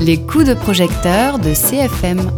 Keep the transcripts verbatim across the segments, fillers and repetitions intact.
Les coups de projecteur de C F M.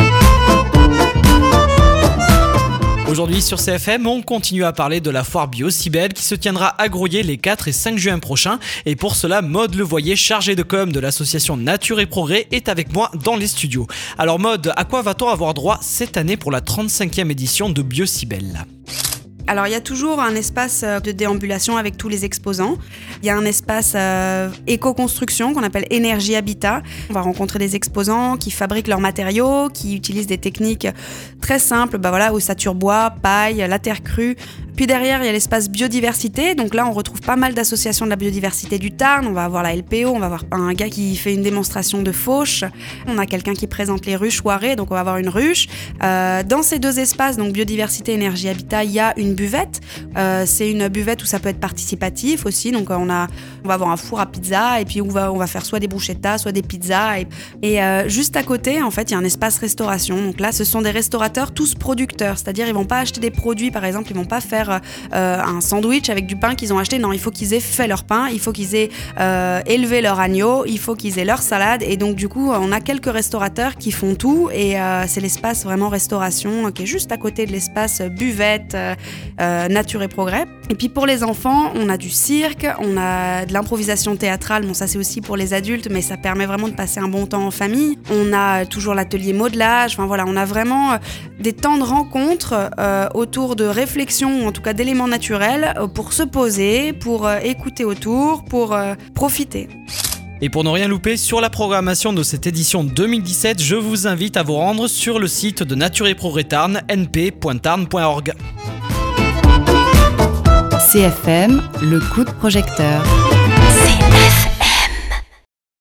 Aujourd'hui sur C F M, on continue à parler de la foire Biocibel qui se tiendra à Groyer les quatre et cinq juin prochains. Et pour cela, Maude Levoyer, chargée de com de l'association Nature et Progrès, est avec moi dans les studios. Alors Maude, à quoi va-t-on avoir droit cette année pour la trente-cinquième édition de Biocibel ? Alors il y a toujours un espace de déambulation avec tous les exposants. Il y a un espace euh, éco-construction qu'on appelle Énergie Habitat. On va rencontrer des exposants qui fabriquent leurs matériaux, qui utilisent des techniques très simples, bah voilà, ossature bois, paille, la terre crue. Puis derrière, il y a l'espace biodiversité. Donc là, on retrouve pas mal d'associations de la biodiversité du Tarn. On va avoir la L P O, on va avoir un gars qui fait une démonstration de fauche. On a quelqu'un qui présente les ruches Waré, donc on va avoir une ruche. Euh, dans ces deux espaces, donc biodiversité, énergie, habitat, il y a une buvette. Euh, c'est une buvette où ça peut être participatif aussi. Donc on, a, on va avoir un four à pizza et puis on va, on va faire soit des bruschettas, soit des pizzas. Et, et euh, juste à côté, en fait, il y a un espace restauration. Donc là, ce sont des restaurateurs tous producteurs. C'est-à-dire, ils vont pas acheter des produits, par exemple, ils vont pas faire Euh, un sandwich avec du pain qu'ils ont acheté. Non, il faut qu'ils aient fait leur pain, il faut qu'ils aient euh, élevé leur agneau, il faut qu'ils aient leur salade. Et donc du coup, on a quelques restaurateurs qui font tout et euh, c'est l'espace vraiment restauration euh, qui est juste à côté de l'espace buvette, euh, euh, Nature et Progrès. Et puis pour les enfants, on a du cirque, on a de l'improvisation théâtrale. Bon, ça c'est aussi pour les adultes, mais ça permet vraiment de passer un bon temps en famille. On a toujours l'atelier modelage. Enfin voilà, on a vraiment des temps de rencontre euh, autour de réflexion, en tout cas d'éléments naturels, pour se poser, pour euh, écouter autour, pour euh, profiter. Et pour ne rien louper sur la programmation de cette édition deux mille dix-sept, je vous invite à vous rendre sur le site de Nature et Progrès Tarn, n p point tarn point org. C F M, le coup de projecteur.